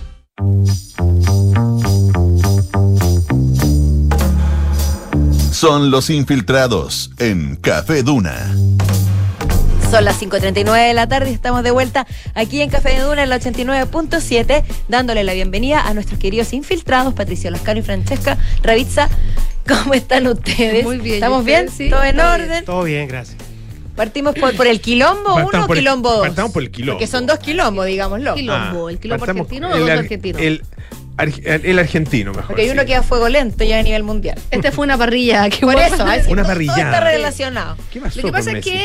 Son los infiltrados en Café Duna.
Son las 5:39 de la tarde y estamos de vuelta aquí en Café de Duna en la 89.7, dándole la bienvenida a nuestros queridos infiltrados, Patricia Lascano y Francesca Ravizza. ¿Cómo están ustedes?
Muy bien.
¿Estamos bien?
Sí,
¿Todo en orden?
Todo bien, gracias.
¿Partimos por el quilombo 1 o quilombo 2?
Partamos por el quilombo.
Porque son dos quilombos, digámoslo.
¿El quilombo argentino o
el
los argentinos?
El argentino, mejor.
Porque hay uno que queda a fuego lento ya a nivel mundial.
Esta fue una parrilla. Que
por eso,
una
todo
parrillada.
está relacionado.
¿Qué pasó?
Lo que pasa es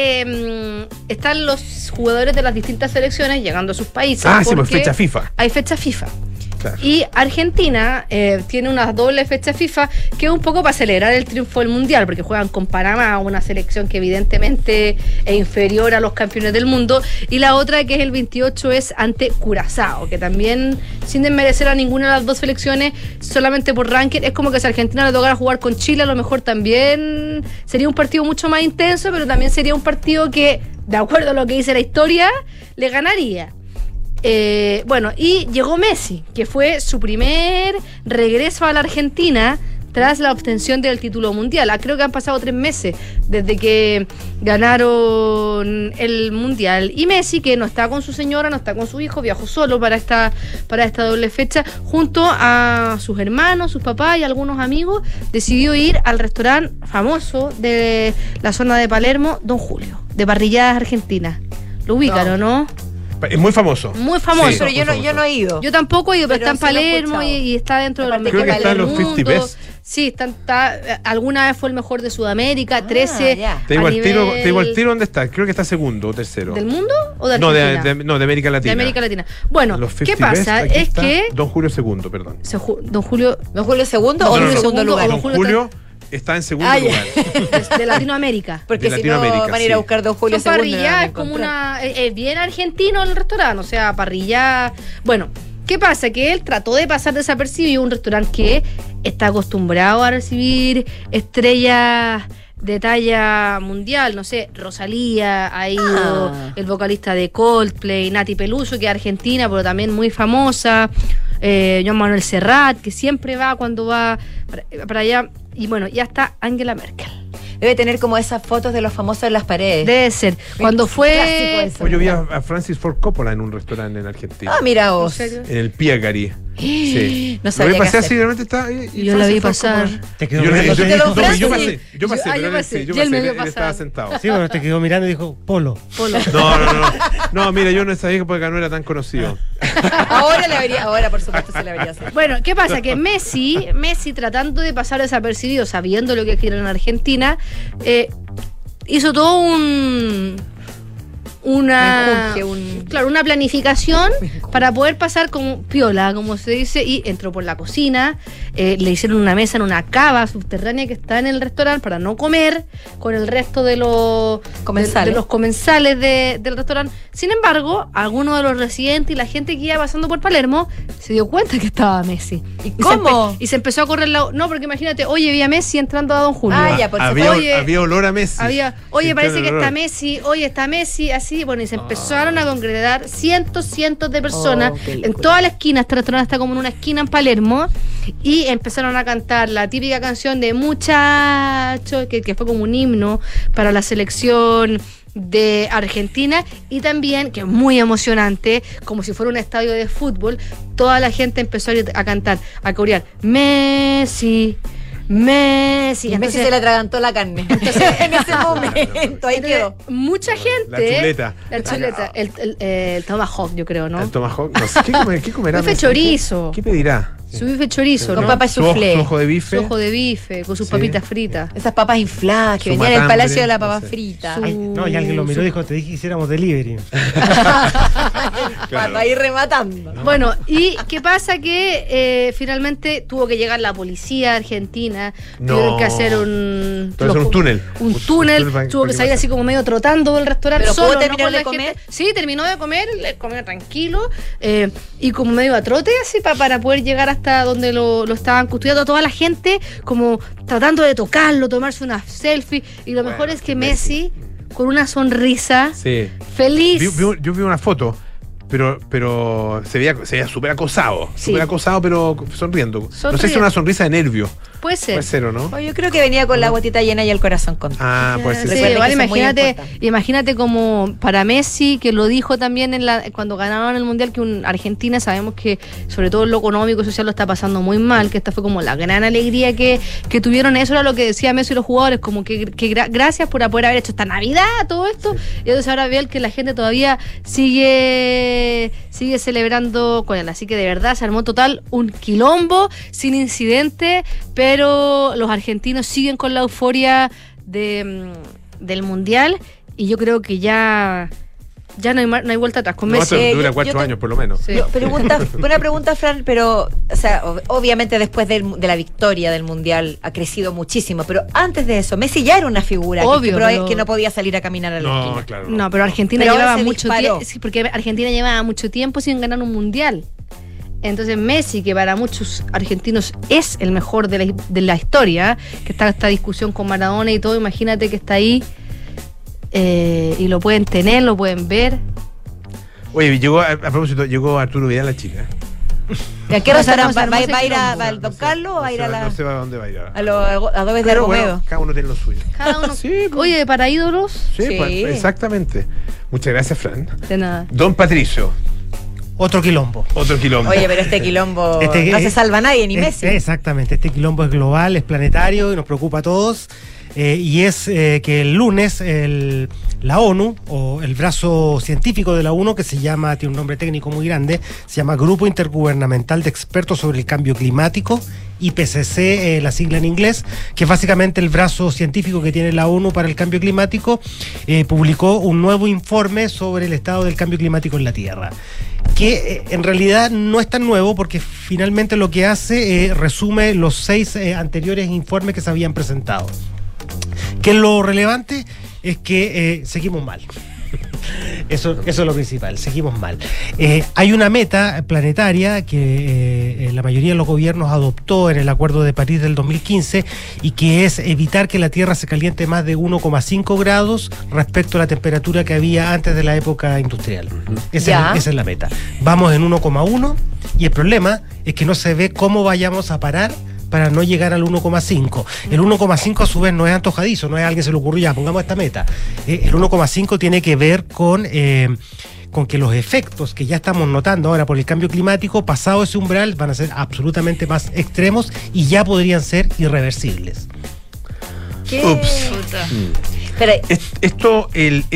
que están los jugadores de las distintas selecciones llegando a sus países.
Sí, pues fecha FIFA.
Hay fecha FIFA.
Claro.
Y Argentina tiene una doble fecha FIFA que es un poco para celebrar el triunfo del Mundial, porque juegan con Panamá, una selección que evidentemente es inferior a los campeones del mundo, y la otra, que es el 28, es ante Curazao, que también, sin desmerecer a ninguna de las dos selecciones, solamente por ranking, es como que si a Argentina le tocara jugar con Chile, a lo mejor también sería un partido mucho más intenso, pero también sería un partido que, de acuerdo a lo que dice la historia, le ganaría. Bueno, y llegó Messi, que fue su primer regreso a la Argentina tras la obtención del título mundial. Creo que han pasado 3 meses desde que ganaron el mundial. Y Messi, que no está con su señora, no está con su hijo, viajó solo para esta doble fecha, junto a sus hermanos, sus papás y algunos amigos, decidió ir al restaurante famoso de la zona de Palermo, Don Julio, de parrilladas argentinas. ¿Lo ubican o no?
Es muy famoso.
Muy famoso.
Sí, pero yo no he ido.
Yo tampoco he ido, pero está en Palermo y está dentro de los
mejores del mundo. Creo que está en los 50 best.
Sí, alguna vez fue el mejor de Sudamérica, 13.
Te digo al tiro dónde está. Creo que está segundo o tercero.
¿Del mundo o de Argentina?
No, de América Latina.
De América Latina. Bueno, ¿qué pasa? Es que
Don Julio segundo, perdón.
¿Don Julio
segundo o en segundo lugar?
Don Julio está en segundo lugar.
De Latinoamérica.
Porque si no van a ir a buscar Don Julio
segundo.
Parrilla
es como bien argentino el restaurante, o sea, parrilla. Bueno, ¿qué pasa? Que él trató de pasar desapercibido, un restaurante que está acostumbrado a recibir estrellas de talla mundial, no sé, Rosalía, ha ido el vocalista de Coldplay, Nati Peluso, que es argentina, pero también muy famosa, Joan Manuel Serrat, que siempre va cuando va para allá. Y bueno, ya está Angela Merkel.
Debe tener como esas fotos de los famosos en las paredes.
Debe ser. Cuando fue...
Yo vi a Francis Ford Coppola en un restaurante en Argentina.
Mira vos.
¿En el Piagari. Sí.
No sabía
Lo vi
qué
pasar
hacer.
así, realmente estaba.
Yo la vi pasar.
Te quedó
Yo
mirando.
pasé,
Yo pasé, y él me vio
él estaba
pasar.
sentado.
Sí, pero te quedó mirando y dijo, Polo.
No, mira, yo no sabía porque no era tan conocido.
Ahora por supuesto se le debería hacer.
Bueno, ¿qué pasa? Que Messi tratando de pasar desapercibido, sabiendo lo que quiere en Argentina, hizo todo una planificación para poder pasar como piola, como se dice, y entró por la cocina, le hicieron una mesa en una cava subterránea que está en el restaurante para no comer con el resto de los comensales del restaurante. Sin embargo, algunos de los residentes y la gente que iba pasando por Palermo se dio cuenta que estaba Messi.
¿Y cómo?
Se empezó a correr no, porque imagínate, oye, vi a Messi entrando a Don Julio.
Había olor a Messi.
Oye, parece que está Messi, está Messi, así. Bueno, y se empezaron a congregar cientos de personas en toda la esquina. Este restaurante está como en una esquina en Palermo, y empezaron a cantar la típica canción de Muchacho, que fue como un himno para la selección de Argentina, y también, que es muy emocionante, como si fuera un estadio de fútbol, toda la gente empezó a cantar, a corear Messi. Entonces,
Messi se le atragantó la carne. Entonces, en ese momento, ahí quedó.
Mucha gente.
La chuleta.
El tomahawk, yo creo, ¿no?
El tomahawk. No sé, ¿qué comerá?
Bife chorizo.
¿Qué pedirá?
Su bife chorizo,
con
¿no?
papa y soufflé.
Su ojo de bife.
Su ojo de bife, con sus papitas fritas.
Esas papas infladas que venían del Palacio de la Papa Frita.
No, y alguien lo miró y dijo, te dije que hiciéramos delivery.
Claro. Ahí rematando.
Bueno, ¿y qué pasa? Que finalmente tuvo que llegar la policía argentina. Tuvieron que hacer un
túnel.
Un túnel. Tuvo que salir así como medio trotando del restaurante.
¿Pero
solo,
pudo terminar de
comer?
comer?
Sí, terminó de comer, le comió tranquilo. Y como medio a trote, así para poder llegar hasta donde lo estaban custodiando. Toda la gente como tratando de tocarlo, tomarse una selfie. Y lo mejor es que Messi, con una sonrisa, feliz.
Yo vi una foto, pero se veía súper acosado.
Sí.
Súper acosado, pero sonriendo. No sé si es una sonrisa de nervio.
Puede ser.
Puede ser, ¿o no?
Yo creo que venía con la gotita llena y el corazón contento.
Pues sí.
Sí, igual imagínate como para Messi, que lo dijo también cuando ganaron el Mundial, que Argentina sabemos que sobre todo en lo económico y social lo está pasando muy mal, que esta fue como la gran alegría que tuvieron. Eso era lo que decía Messi y los jugadores, como que gracias por poder haber hecho esta Navidad, todo esto. Y entonces ahora veo que la gente todavía sigue celebrando con él. Así que de verdad se armó total un quilombo sin incidente, pero los argentinos siguen con la euforia del Mundial, y yo creo que ya no hay vuelta atrás con Messi.
Esto dura 4 años por lo menos.
Sí.
Una pregunta, Fran, pero o sea, obviamente después de la victoria del Mundial ha crecido muchísimo, pero antes de eso, Messi ya era una figura que no podía salir a caminar a la esquina.
Claro,
no, pero Argentina llevaba mucho tiempo. Sí, porque Argentina llevaba mucho tiempo sin ganar un Mundial. Entonces Messi, que para muchos argentinos es el mejor de la historia, que está esta discusión con Maradona y todo, imagínate que está ahí y lo pueden tener, lo pueden ver.
Oye, a propósito, llegó Arturo Vidal, la chica.
¿A qué restaurante va a ir al Don Carlos o va a ir a la...
No sé a dónde va a ir.
A los adobes de Romeo.
Bueno, cada uno tiene lo suyo.
Cada uno.
Sí,
Oye, para ídolos.
Sí, pues, exactamente. Muchas gracias, Fran.
De nada.
Don Patricio.
Otro quilombo.
Oye, pero este quilombo no se salva nadie, ni Messi.
Exactamente, este quilombo es global, es planetario y nos preocupa a todos. Y es que el lunes la ONU, o el brazo científico de la ONU, que tiene un nombre técnico muy grande, se llama Grupo Intergubernamental de Expertos sobre el Cambio Climático, IPCC, la sigla en inglés, que es básicamente el brazo científico que tiene la ONU para el cambio climático, publicó un nuevo informe sobre el estado del cambio climático en la Tierra, que en realidad no es tan nuevo, porque finalmente lo que hace resume los 6 anteriores informes que se habían presentado. Que lo relevante es que seguimos mal. Eso es lo principal, seguimos mal. Hay una meta planetaria que la mayoría de los gobiernos adoptó en el Acuerdo de París del 2015, y que es evitar que la Tierra se caliente más de 1,5 grados respecto a la temperatura que había antes de la época industrial. Esa es la meta. Vamos en 1,1, y el problema es que no se ve cómo vayamos a parar para no llegar al 1,5. El 1,5 a su vez no es antojadizo, no es a alguien se le ocurrió, ya pongamos esta meta. El 1,5 tiene que ver con con que los efectos que ya estamos notando ahora por el cambio climático, pasado ese umbral, van a ser absolutamente más extremos y ya podrían ser irreversibles.
¿Qué?
Ups.
Pero,
Esto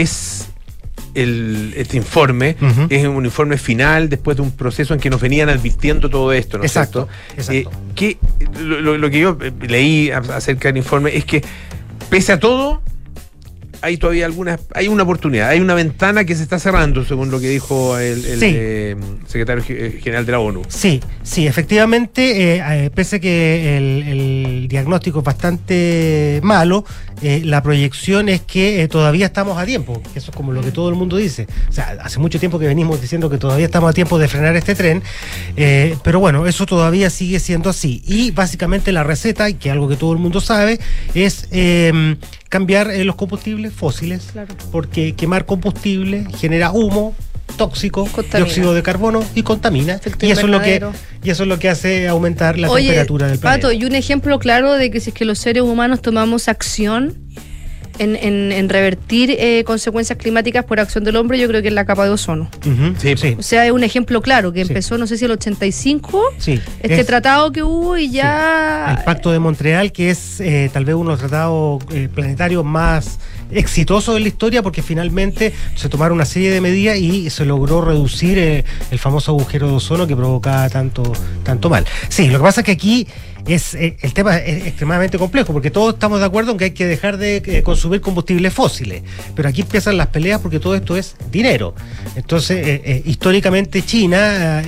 este informe es un informe final después de un proceso en que nos venían advirtiendo todo esto, ¿no es cierto?
Exacto.
Lo que yo leí acerca del informe es que, pese a todo, hay todavía hay una oportunidad, hay una ventana que se está cerrando, según lo que dijo el secretario general de la ONU. Sí, efectivamente, pese a que el diagnóstico es bastante malo, la proyección es que todavía estamos a tiempo, que eso es como lo que todo el mundo dice. O sea, hace mucho tiempo que venimos diciendo que todavía estamos a tiempo de frenar este tren, pero bueno, eso todavía sigue siendo así. Y básicamente la receta, y que algo que todo el mundo sabe, es cambiar los combustibles fósiles, claro, porque quemar combustible genera humo tóxico, dióxido de carbono y contamina, y eso es lo que hace aumentar la temperatura del planeta.
Pato, y un ejemplo claro de que si es que los seres humanos tomamos acción en revertir consecuencias climáticas por acción del hombre, yo creo que es la capa de ozono.
Sí.
O sea, es un ejemplo claro que empezó, no sé si el 85, tratado que hubo y ya...
El Pacto de Montreal, que es tal vez uno de los tratados planetarios más exitosos de la historia, porque finalmente se tomaron una serie de medidas y se logró reducir el famoso agujero de ozono que provocaba tanto mal. Sí, lo que pasa es que aquí el tema es extremadamente complejo, porque todos estamos de acuerdo en que hay que dejar de consumir combustibles fósiles, pero aquí empiezan las peleas porque todo esto es dinero. Entonces, históricamente China,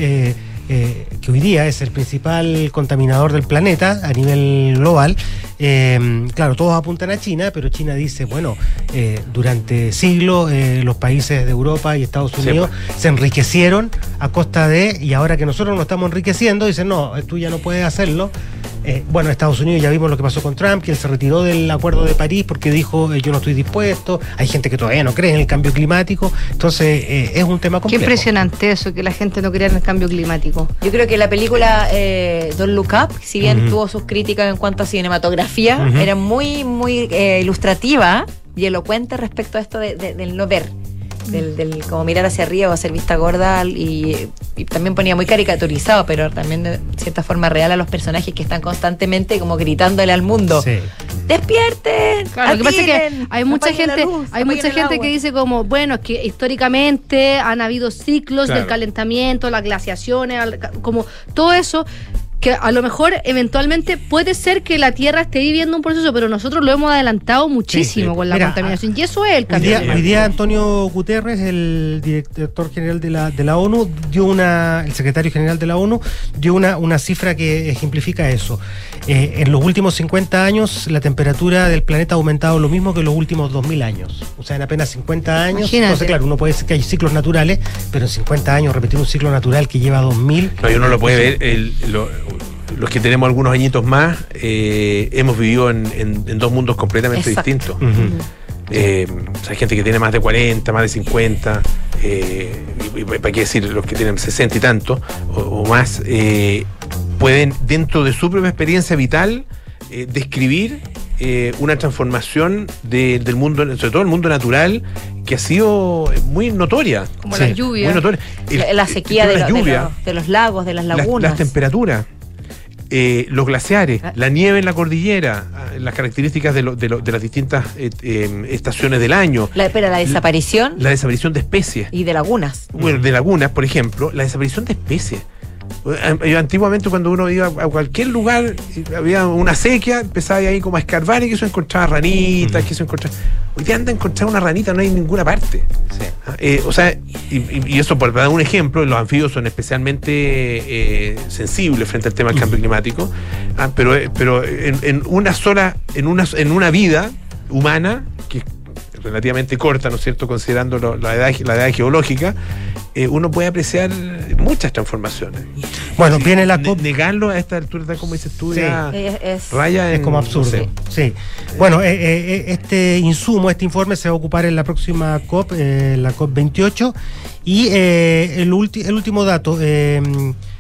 que hoy día es el principal contaminador del planeta a nivel global, claro, todos apuntan a China, pero China dice, bueno, durante siglos los países de Europa y Estados Unidos se enriquecieron a costa de, y ahora que nosotros nos estamos enriqueciendo, dicen, no, tú ya no puedes hacerlo. Bueno, Estados Unidos ya vimos lo que pasó con Trump, que él se retiró del Acuerdo de París porque dijo, yo no estoy dispuesto. Hay gente que todavía no cree en el cambio climático, entonces es un tema complejo.
Qué impresionante eso, que la gente no crea en el cambio climático.
Yo creo que la película Don't Look Up, si bien tuvo sus críticas en cuanto a cinematografía, era muy, muy ilustrativa y elocuente respecto a esto del no ver. Del como mirar hacia arriba o hacer vista gorda, y también ponía muy caricaturizado, pero también de cierta forma real a los personajes que están constantemente como gritándole al mundo, ¡despierten!
Claro, lo que pasa es que hay mucha gente que dice como, bueno, es que históricamente han habido ciclos del calentamiento, las glaciaciones, como todo eso, que a lo mejor eventualmente puede ser que la Tierra esté viviendo un proceso, pero nosotros lo hemos adelantado muchísimo con la contaminación, y eso es el cambio.
Hoy día Antonio Guterres, el director general de la ONU, el secretario general de la ONU, dio una cifra que ejemplifica eso. En los últimos 50 años la temperatura del planeta ha aumentado lo mismo que en los últimos 2000 años. O sea, en apenas 50 años. Imagínate. Entonces, claro, uno puede decir que hay ciclos naturales, pero en 50 años repetir un ciclo natural que lleva 2000...
No, y uno lo puede ver, los que tenemos algunos añitos más, hemos vivido en dos mundos completamente distintos. Hay gente que tiene más de 40, más de 50, y para qué decir, los que tienen 60 y tanto o más, pueden, dentro de su propia experiencia vital, describir una transformación del mundo, sobre todo el mundo natural, que ha sido muy notoria.
Como la lluvia.
Muy notoria.
La sequía de los lagos, de las lagunas.
Las temperaturas. Los glaciares, la nieve en la cordillera, las características de las distintas estaciones del año.
La desaparición.
La desaparición de especies.
Y de lagunas.
Bueno, de lagunas, por ejemplo, la desaparición de especies. Antiguamente, cuando uno iba a cualquier lugar, había una sequía, empezaba ahí como a escarbar y que eso encontraba ranitas, que eso encontraba. Hoy día anda a encontrar una ranita, no hay en ninguna parte. O sea, y eso, por dar un ejemplo, los anfibios son especialmente sensibles frente al tema del cambio climático, pero en una vida humana, que es relativamente corta, ¿no es cierto?, considerando la edad geológica, uno puede apreciar muchas transformaciones.
Bueno, viene la COP.
Negarlo a esta altura, como dices tú, raya
es como absurdo. Sí. Bueno, este informe se va a ocupar en la próxima COP, la COP 28, y el último dato,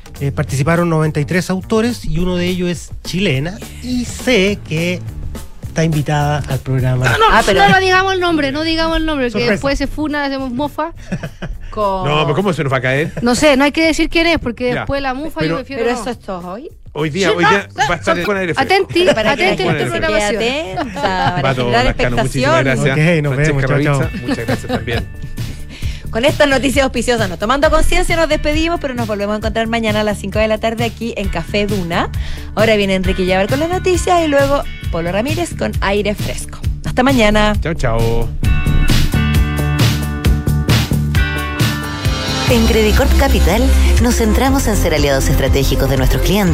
participaron 93 autores y uno de ellos es chilena, y sé que está invitada al programa.
No digamos el nombre, que
Sorpresa.
después se funa, hacemos mofa.
No, pero ¿cómo se nos va a caer?
No sé, no hay que decir quién es, porque
Ya.
después la mufa yo prefiero.
Pero
no.
eso es todo hoy.
Hoy día va a estar con aire fresco.
Atenti
Para que la
en
gente
esta
se quede
programación.
atenta, para
Pato
generar
Lascano, muchísimas
expectación.
gracias.
Ok, nos vemos,
Francesca
chao,
Ravizza, muchas gracias también.
Con estas noticias auspiciosas, nos tomando conciencia, nos despedimos, pero nos volvemos a encontrar mañana a las 5 de la tarde aquí en Café Duna. Ahora viene Enrique Llaver con las noticias y luego Polo Ramírez con aire fresco. Hasta mañana.
Chao, chao.
En Credicorp Capital nos centramos en ser aliados estratégicos de nuestros clientes.